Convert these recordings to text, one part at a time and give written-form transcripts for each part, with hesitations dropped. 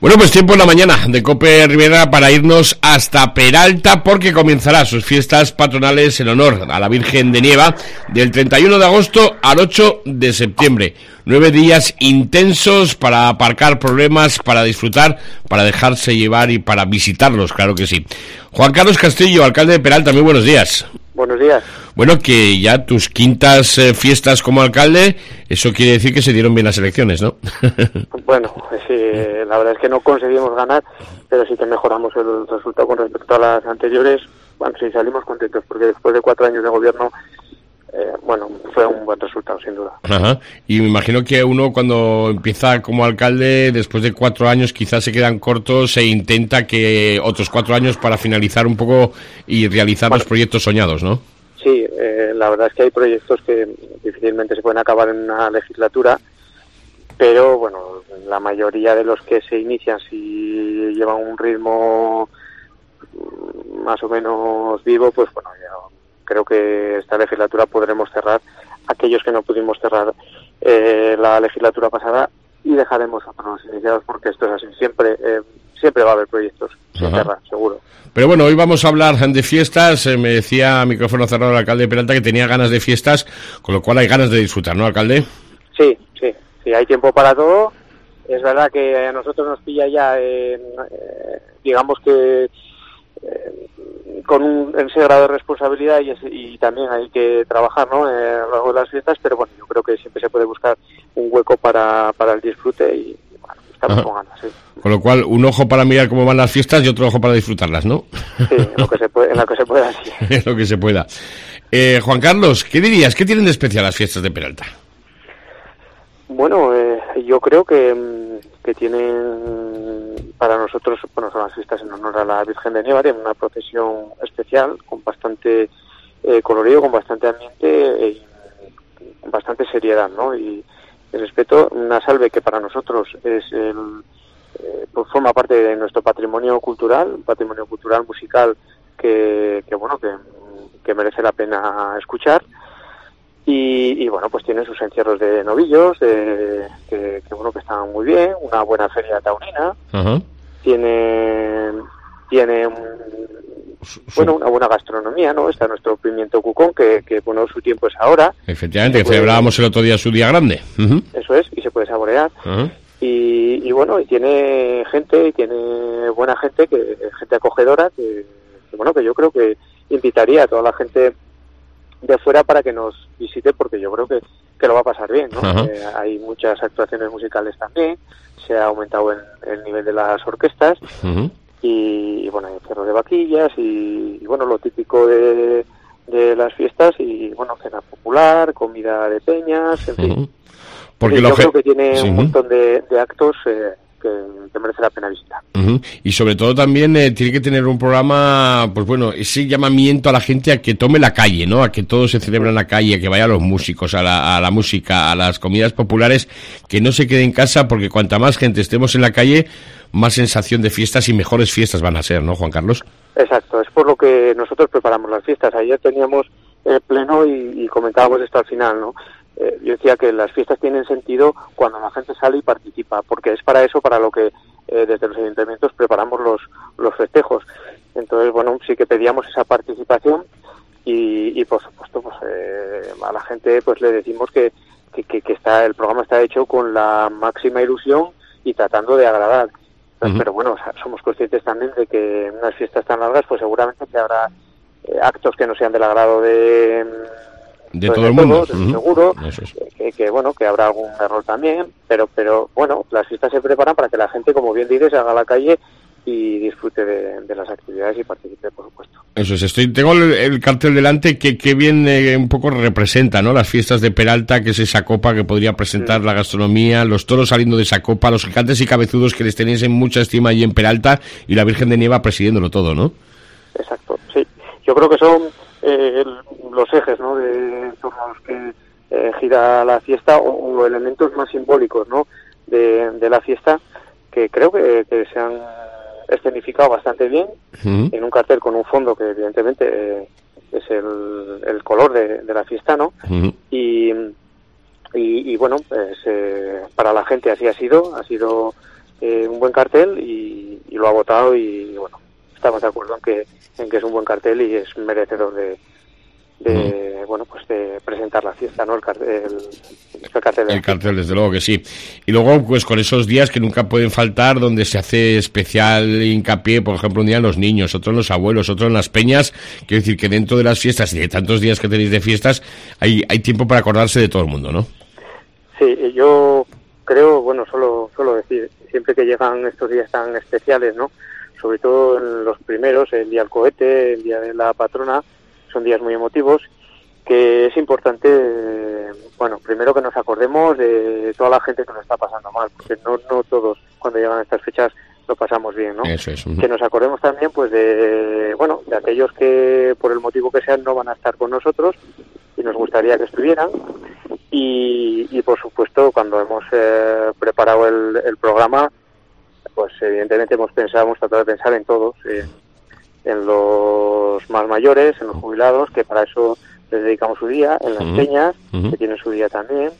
Bueno, pues tiempo en la mañana de COPE Rivera para irnos hasta Peralta, porque comenzará sus fiestas patronales en honor a la Virgen de Nieva del 31 de agosto al 8 de septiembre. 9 días intensos para aparcar problemas, para disfrutar, para dejarse llevar y para visitarlos, claro que sí. Juan Carlos Castillo, alcalde de Peralta, muy buenos días. Buenos días. Bueno, que ya tus quintas fiestas como alcalde, eso quiere decir que se dieron bien las elecciones, ¿no? Bueno, sí, la verdad es que no conseguimos ganar, pero sí que mejoramos el resultado con respecto a las anteriores. Bueno, sí, salimos contentos porque después de 4 años de gobierno, bueno, fue un buen resultado, sin duda. Ajá. Y me imagino que uno cuando empieza como alcalde, después de 4 años, quizás se quedan cortos e intenta que otros 4 años para finalizar un poco y realizar los proyectos soñados, ¿no? Sí, la verdad es que hay proyectos que difícilmente se pueden acabar en una legislatura, pero bueno, la mayoría de los que se inician, si llevan un ritmo más o menos vivo, pues bueno, ya creo que esta legislatura podremos cerrar aquellos que no pudimos cerrar la legislatura pasada y dejaremos otros iniciados, porque esto es así, siempre va a haber proyectos sin cerrar, seguro. Pero bueno, hoy vamos a hablar de fiestas. Me decía a micrófono cerrado el alcalde de Peralta que tenía ganas de fiestas, con lo cual hay ganas de disfrutar, ¿no, alcalde? Sí, hay tiempo para todo. Es verdad que a nosotros nos pilla ya, digamos que con ese grado de responsabilidad y también hay que trabajar, ¿no?, a lo largo de las fiestas, pero bueno, yo creo que siempre se puede buscar un hueco para el disfrute y bueno, estamos con ganas, sí. Con lo cual, un ojo para mirar cómo van las fiestas y otro ojo para disfrutarlas, ¿no? Sí, en lo que se pueda, sí. En lo que se pueda. Juan Carlos, ¿qué dirías? ¿Qué tienen de especial las fiestas de Peralta? Bueno, yo creo que tienen para nosotros, bueno, son las fiestas en honor a la Virgen de Nieva, tienen una procesión especial, con bastante colorido, con bastante ambiente y con bastante seriedad, ¿no? Y respeto, una salve que para nosotros es pues forma parte de nuestro patrimonio cultural, un patrimonio cultural musical que merece la pena escuchar. Y bueno, pues tiene sus encierros de novillos, que están muy bien, una buena feria taurina, tiene una buena gastronomía, ¿no? Está nuestro pimiento cucón, que bueno, su tiempo es ahora. Efectivamente, que celebrábamos el otro día su día grande. Eso es, y se puede saborear. Y bueno, y tiene buena gente, gente acogedora, que yo creo que invitaría a toda la gente de fuera para que nos visite, porque yo creo que lo va a pasar bien, ¿no? Hay muchas actuaciones musicales también, se ha aumentado el nivel de las orquestas, y bueno, hay cerros de vaquillas y bueno, lo típico de las fiestas, y bueno, cena popular, comida de peñas, en fin. Porque yo creo que tiene un montón de actos que merece la pena visitar. Y sobre todo también tiene que tener un programa, pues bueno, ese llamamiento a la gente a que tome la calle, ¿no? A que todo se celebre en la calle, a que vayan los músicos, a la música, a las comidas populares, que no se quede en casa, porque cuanta más gente estemos en la calle, más sensación de fiestas y mejores fiestas van a ser, ¿no, Juan Carlos? Exacto, es por lo que nosotros preparamos las fiestas. Ayer teníamos pleno y comentábamos esto al final, ¿no? Yo decía que las fiestas tienen sentido cuando la gente sale y participa, porque es para eso para lo que desde los ayuntamientos preparamos los festejos. Entonces, bueno, sí que pedíamos esa participación y por supuesto, pues a la gente pues le decimos que el programa está hecho con la máxima ilusión y tratando de agradar. Pero bueno, somos conscientes también de que en unas fiestas tan largas, pues seguramente que habrá actos que no sean del agrado de todo el mundo, seguro, que habrá algún error también, pero bueno, las fiestas se preparan para que la gente, como bien dices, salga a la calle y disfrute de las actividades y participe, por supuesto. Eso es, tengo el cartel delante que bien un poco representa, ¿no?, las fiestas de Peralta, que es esa copa que podría presentar la gastronomía, los toros saliendo de esa copa, los gigantes y cabezudos que les tenéis en mucha estima allí en Peralta, y la Virgen de Nieva presidiéndolo todo, ¿no? Exacto, sí. Yo creo que son los ejes, ¿no?, de torno a los que gira la fiesta, o elementos más simbólicos, ¿no?, de la fiesta, que creo que se han escenificado bastante bien en un cartel con un fondo que evidentemente es el color de la fiesta, ¿no? Y bueno, pues para la gente así ha sido un buen cartel y lo ha votado y bueno, estamos de acuerdo en que es un buen cartel y es merecedor de bueno, pues de presentar la fiesta, ¿no? El cartel, desde luego que sí. Y luego, pues con esos días que nunca pueden faltar, donde se hace especial hincapié, por ejemplo, un día en los niños, otro en los abuelos, otro en las peñas. Quiero decir que dentro de las fiestas y de tantos días que tenéis de fiestas, hay tiempo para acordarse de todo el mundo, ¿no? Sí, yo creo, bueno, solo decir, siempre que llegan estos días tan especiales, ¿no? Sobre todo en los primeros, el día del cohete, el día de la patrona, son días muy emotivos, que es importante, bueno, primero que nos acordemos de toda la gente que nos está pasando mal, porque no todos cuando llegan estas fechas lo pasamos bien, ¿no? Eso es. Que nos acordemos también, pues, de aquellos que por el motivo que sean no van a estar con nosotros y nos gustaría que estuvieran. Y por supuesto, cuando hemos preparado el programa, pues evidentemente hemos tratado de pensar en todos, en los más mayores, en los jubilados, que para eso les dedicamos su día, en las peñas, que tienen su día también,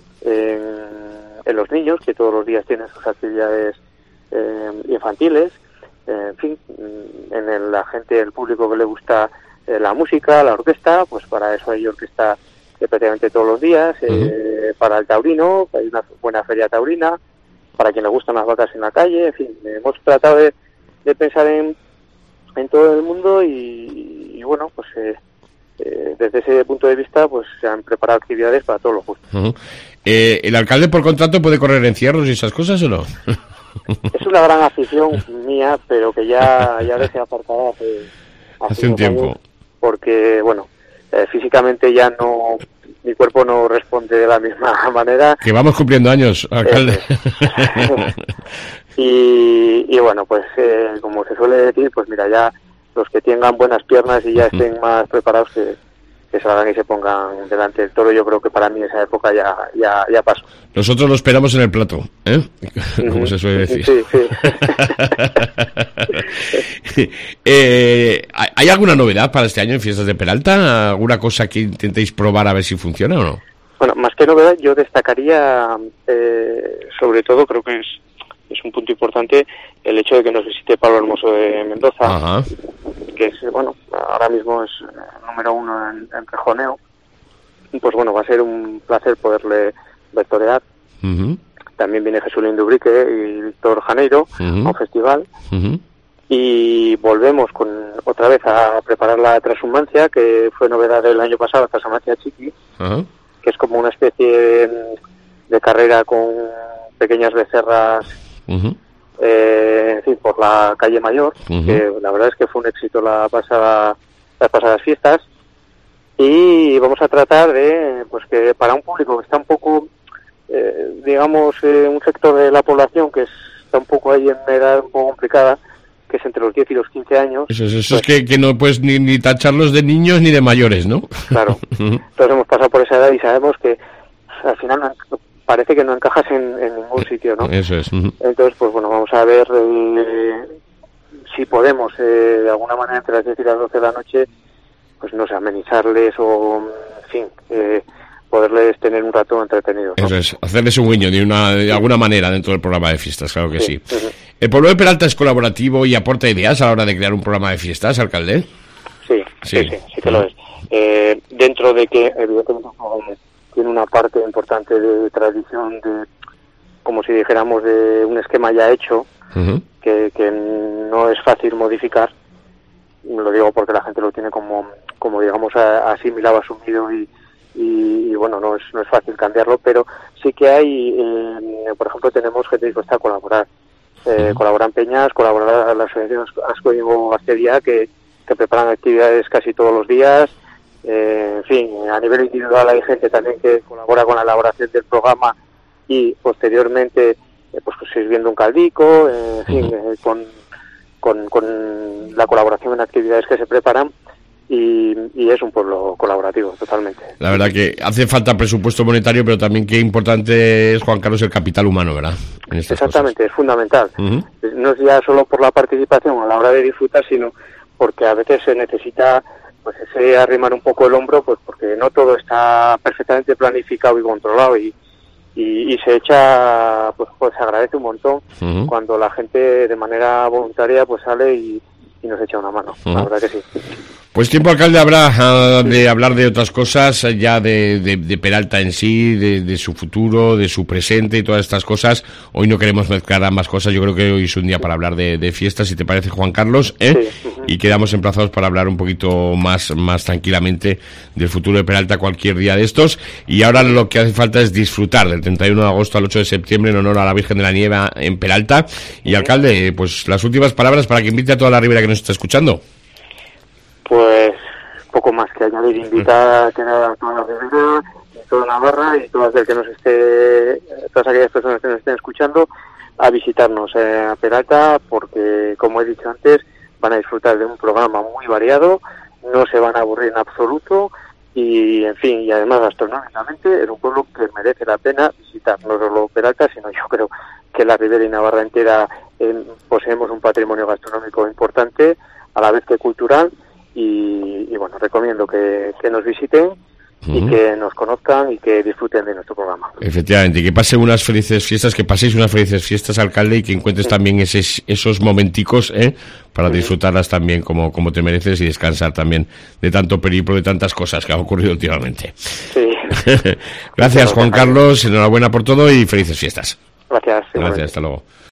en los niños, que todos los días tienen sus actividades infantiles, en fin, en la gente, el público que le gusta la música, la orquesta, pues para eso hay orquesta prácticamente todos los días, para el taurino, hay una buena feria taurina, para quien le gustan las vacas en la calle, en fin, hemos tratado de pensar en todo el mundo y bueno, pues desde ese punto de vista pues se han preparado actividades para todos los gustos. ¿El alcalde por contrato puede correr encierros y esas cosas o no? Es una gran afición mía, pero que ya dejé aparcada hace un tiempo años, porque bueno, físicamente ya no, mi cuerpo no responde de la misma manera. Que vamos cumpliendo años, alcalde. Y bueno, pues como se suele decir, pues mira, ya los que tengan buenas piernas y ya estén más preparados que salgan y se pongan delante del toro, yo creo que para mí esa época ya pasó. Nosotros lo esperamos en el plato, ¿eh? Como se suele decir. Sí. ¿Hay alguna novedad para este año en Fiestas de Peralta? ¿Alguna cosa que intentéis probar a ver si funciona o no? Bueno, más que novedad, yo destacaría, sobre todo, creo que es un punto importante, el hecho de que nos visite Pablo Hermoso de Mendoza. Ajá. Que es, bueno, ahora mismo es número 1 en rejoneo. Y pues bueno, va a ser un placer poderle vectorear. También viene Jesulín Dubrique y Víctor Janeiro a un festival. Y volvemos otra vez a preparar la Transhumancia, que fue novedad del año pasado, la Transhumancia Chiqui, que es como una especie de carrera con pequeñas becerras, en fin, por la calle Mayor, que la verdad es que fue un éxito las pasadas fiestas. Y vamos a tratar de, pues que para un público que está un poco, digamos, un sector de la población que está un poco ahí en una edad un poco complicada, que es entre los 10 y los 15 años. Eso pues, es que no puedes ni tacharlos de niños ni de mayores, ¿no? Claro. Entonces hemos pasado por esa edad y sabemos que al final parece que no encajas en ningún sitio, ¿no? Eso es. Entonces, pues bueno, vamos a ver si podemos, de alguna manera, entre las 10 y las 12 de la noche, pues no sé, amenizarles o, en fin, poderles tener un rato entretenido, ¿no? Eso es, hacerles un guiño de alguna manera dentro del programa de fiestas, claro que sí. ¿El pueblo de Peralta es colaborativo y aporta ideas a la hora de crear un programa de fiestas, alcalde? Sí que lo es. Dentro de que, evidentemente, tiene una parte importante de tradición, de, como si dijéramos, de un esquema ya hecho, que no es fácil modificar. Lo digo porque la gente lo tiene como digamos, asimilado, asumido y bueno, no es fácil cambiarlo, pero sí que hay, por ejemplo, tenemos gente dispuesta a colaborar. Colaboran peñas, colaboran las asociaciones Asco y Bastería, que preparan actividades casi todos los días. En fin, a nivel individual hay gente también que colabora con la elaboración del programa y posteriormente pues sirviendo un caldico, en fin, con la colaboración en actividades que se preparan. Y es un pueblo colaborativo, totalmente. La verdad que hace falta presupuesto monetario, pero también qué importante es, Juan Carlos, el capital humano, ¿verdad? Exactamente, es fundamental. No es ya solo por la participación a la hora de disfrutar, sino porque a veces se necesita pues ese arrimar un poco el hombro, pues porque no todo está perfectamente planificado y controlado, y y se echa, pues se agradece un montón cuando la gente de manera voluntaria pues sale y nos echa una mano, la verdad que sí. Pues tiempo, alcalde, habrá de hablar de otras cosas, ya de Peralta en sí, de su futuro, de su presente y todas estas cosas. Hoy no queremos mezclar ambas cosas, yo creo que hoy es un día para hablar de fiestas, si te parece, Juan Carlos, ¿eh? Sí. Y quedamos emplazados para hablar un poquito más tranquilamente del futuro de Peralta cualquier día de estos. Y ahora lo que hace falta es disfrutar del 31 de agosto al 8 de septiembre en honor a la Virgen de la Nieve en Peralta. Y, alcalde, pues las últimas palabras para que invite a toda la Ribera que nos está escuchando. Pues poco más que añadir, invitar a toda la Ribera, toda Navarra y todas aquellas personas que nos estén escuchando a visitarnos a Peralta, porque como he dicho antes, van a disfrutar de un programa muy variado, no se van a aburrir en absoluto y en fin, y además gastronómicamente es un pueblo que merece la pena visitar, no solo Peralta, sino yo creo que la Ribera y Navarra entera poseemos un patrimonio gastronómico importante, a la vez que cultural. Y bueno, recomiendo que nos visiten y que nos conozcan y que disfruten de nuestro programa. Efectivamente, y que pasen unas felices fiestas, que paséis unas felices fiestas, alcalde, y que encuentres también esos momenticos para disfrutarlas también como te mereces y descansar también de tanto periplo, de tantas cosas que han ocurrido últimamente. Sí. Gracias, Juan Carlos, enhorabuena por todo y felices fiestas. Gracias. Gracias, hasta luego.